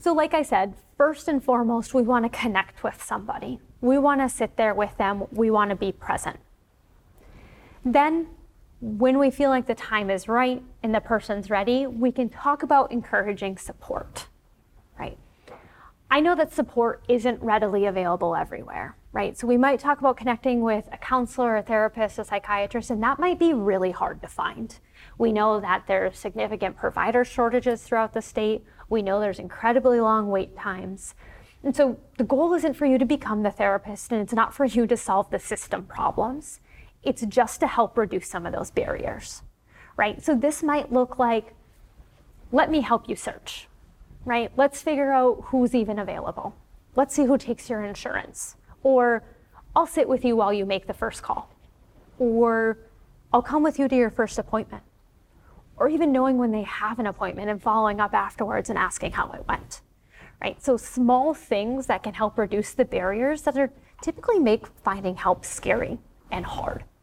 So like I said, first and foremost, we want to connect with somebody. We want to sit there with them. We want to be present. Then, when we feel like the time is right and the person's ready, we can talk about encouraging support, right? I know that support isn't readily available everywhere, right? So we might talk about connecting with a counselor, a therapist, a psychiatrist, and that might be really hard to find. We know that there's significant provider shortages throughout the state. We know there's incredibly long wait times. And so the goal isn't for you to become the therapist, and it's not for you to solve the system problems. It's just to help reduce some of those barriers, right? So this might look like, let me help you search, right? Let's figure out who's even available. Let's see who takes your insurance. Or I'll sit with you while you make the first call. Or I'll come with you to your first appointment. Or even knowing when they have an appointment and following up afterwards and asking how it went, right? So small things that can help reduce the barriers that are typically make finding help scary and hard.